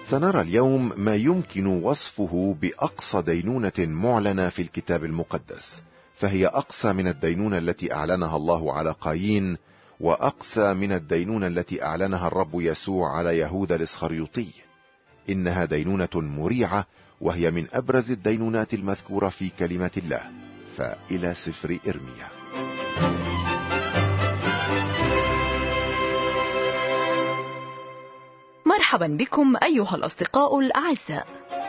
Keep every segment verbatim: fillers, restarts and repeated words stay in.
سنرى اليوم ما يمكن وصفه بأقصى دينونة معلنة في الكتاب المقدس، فهي أقصى من الدينونة التي أعلنها الله على قايين، وأقصى من الدينونة التي أعلنها الرب يسوع على يهوذا الإسخريوطي. إنها دينونة مريعة، وهي من أبرز الدينونات المذكورة في كلمة الله. فإلى سفر إرميا. مرحبا بكم أيها الأصدقاء الأعزاء.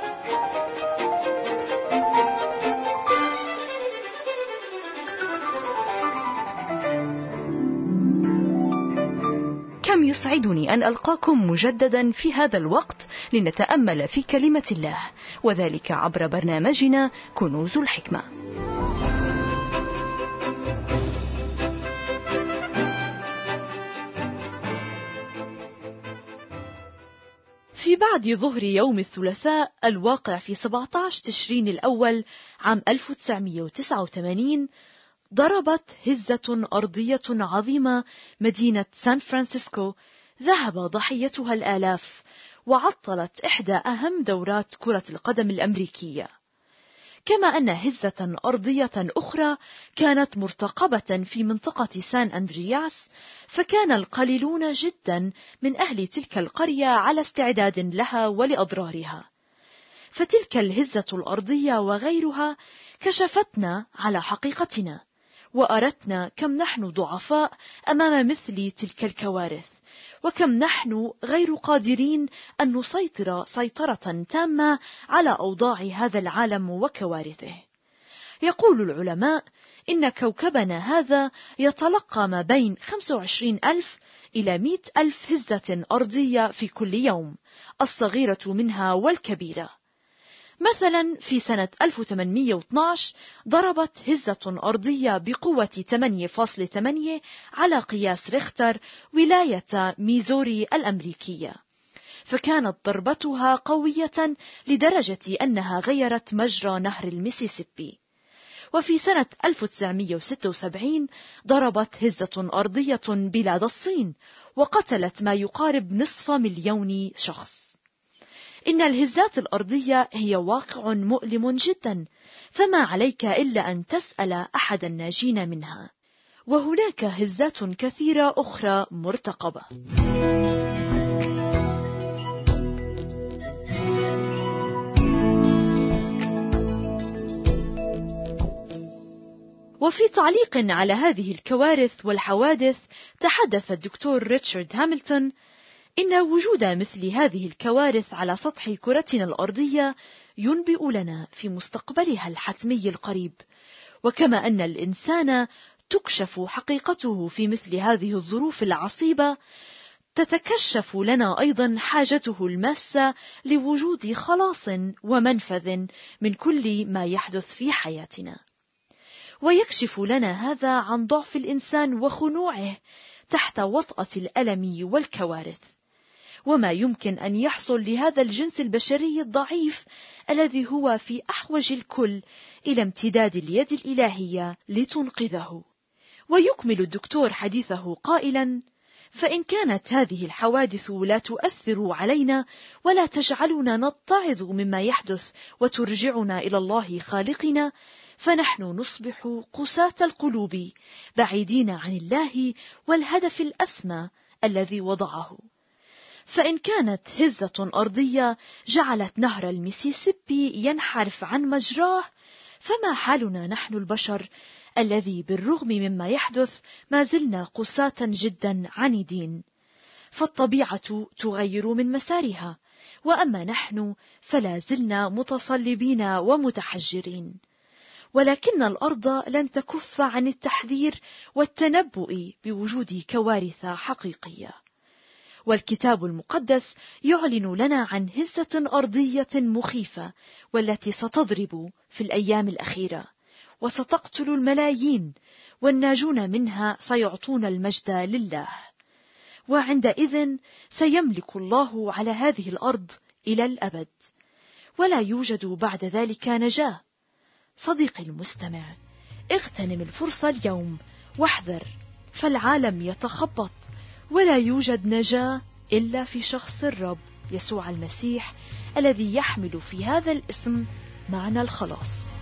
كم يسعدني أن ألقاكم مجددا في هذا الوقت لنتأمل في كلمة الله، وذلك عبر برنامجنا كنوز الحكمة. في بعد ظهر يوم الثلاثاء الواقع في سبعة عشر تشرين الأول عام ألف وتسعمائة وتسعة وثمانين، ضربت هزة أرضية عظيمة مدينة سان فرانسيسكو، ذهب ضحيتها الآلاف، وعطلت إحدى أهم دورات كرة القدم الأمريكية. كما أن هزة أرضية أخرى كانت مرتقبة في منطقة سان أندرياس، فكان القليلون جدا من أهل تلك القرية على استعداد لها ولأضرارها. فتلك الهزة الأرضية وغيرها كشفتنا على حقيقتنا، وأرتنا كم نحن ضعفاء أمام مثل تلك الكوارث، وكم نحن غير قادرين أن نسيطر سيطرة تامة على أوضاع هذا العالم وكوارثه. يقول العلماء إن كوكبنا هذا يتلقى ما بين خمسة وعشرين ألف إلى مئة ألف هزة أرضية في كل يوم، الصغيرة منها والكبيرة. مثلا في سنة ألف وثمانمائة واثني عشر ضربت هزة أرضية بقوة ثمانية فاصلة ثمانية على قياس ريختر ولاية ميزوري الأمريكية، فكانت ضربتها قوية لدرجة أنها غيرت مجرى نهر الميسيسيبي. وفي سنة ألف وتسعمائة وستة وسبعين ضربت هزة أرضية بلاد الصين، وقتلت ما يقارب نصف مليون شخص. إن الهزات الأرضية هي واقع مؤلم جدا، فما عليك إلا أن تسأل أحد الناجين منها، وهناك هزات كثيرة أخرى مرتقبة. وفي تعليق على هذه الكوارث والحوادث تحدث الدكتور ريتشارد هامilton إن وجود مثل هذه الكوارث على سطح كرتنا الأرضية ينبئ لنا في مستقبلها الحتمي القريب، وكما أن الإنسان تكشف حقيقته في مثل هذه الظروف العصيبة، تتكشف لنا أيضا حاجته الماسة لوجود خلاص ومنفذ من كل ما يحدث في حياتنا. ويكشف لنا هذا عن ضعف الإنسان وخنوعه تحت وطأة الألم والكوارث، وما يمكن أن يحصل لهذا الجنس البشري الضعيف الذي هو في أحوج الكل إلى امتداد اليد الإلهية لتنقذه. ويكمل الدكتور حديثه قائلا: فإن كانت هذه الحوادث لا تؤثر علينا ولا تجعلنا نتعظ مما يحدث وترجعنا إلى الله خالقنا، فنحن نصبح قساة القلوب بعيدين عن الله والهدف الأسمى الذي وضعه. فإن كانت هزة أرضية جعلت نهر الميسيسيبي ينحرف عن مجراه، فما حالنا نحن البشر الذي بالرغم مما يحدث ما زلنا قساة جدا عنيدين؟ فالطبيعة تغير من مسارها، وأما نحن فلا زلنا متصلبين ومتحجرين. ولكن الأرض لن تكف عن التحذير والتنبؤ بوجود كوارث حقيقية. والكتاب المقدس يعلن لنا عن هزة أرضية مخيفة، والتي ستضرب في الأيام الأخيرة وستقتل الملايين، والناجون منها سيعطون المجد لله. وعندئذ سيملك الله على هذه الأرض إلى الأبد، ولا يوجد بعد ذلك نجاة. صديقي المستمع، اغتنم الفرصة اليوم واحذر، فالعالم يتخبط، ولا يوجد نجاة إلا في شخص الرب يسوع المسيح الذي يحمل في هذا الاسم معنى الخلاص.